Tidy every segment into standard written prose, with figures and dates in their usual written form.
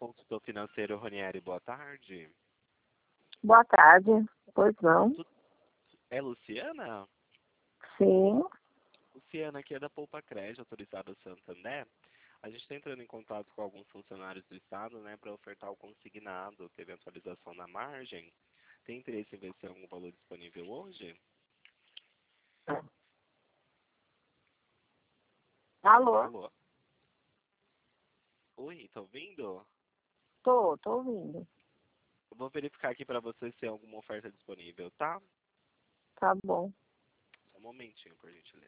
consultor financeiro Ronieri, boa tarde. Boa tarde, pois não? É Luciana? Sim. Luciana, aqui é da Poupa Crédito, autorizada Santander. A gente está entrando em contato com alguns funcionários do Estado, né, para ofertar o consignado. Teve atualização na margem. Tem interesse em ver se tem algum valor disponível hoje? Alô? Alô? Oi, tá ouvindo? Tô ouvindo. Eu vou verificar aqui para você se tem alguma oferta disponível, tá? Tá bom. Só um momentinho, por gentileza.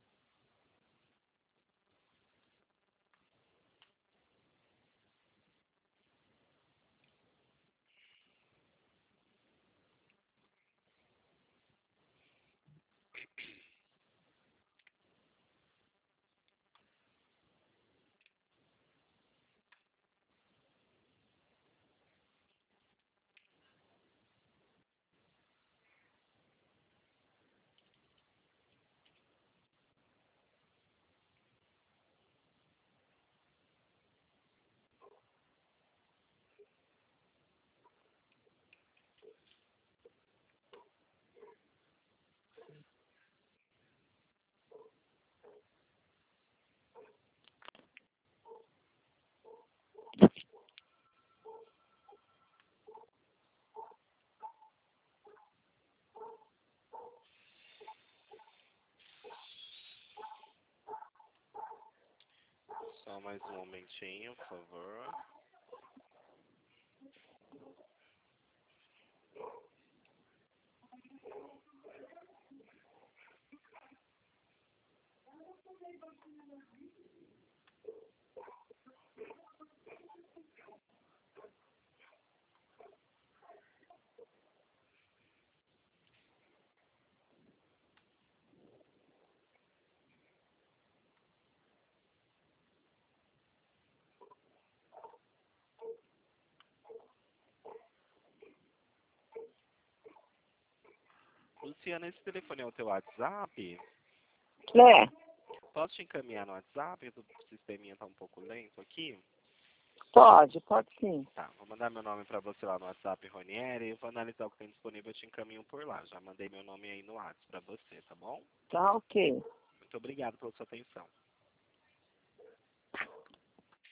Só mais um momentinho, por favor. Luciana, esse telefone é o teu WhatsApp? É, Posso te encaminhar no WhatsApp? O sisteminha tá um pouco lento aqui. pode sim. Tá, vou mandar meu nome para você lá no WhatsApp, Ronieri. Vou analisar o que tem disponível, eu te encaminho por lá. Já mandei meu nome aí no WhatsApp para você, tá bom? Tá ok. Muito obrigado pela sua atenção.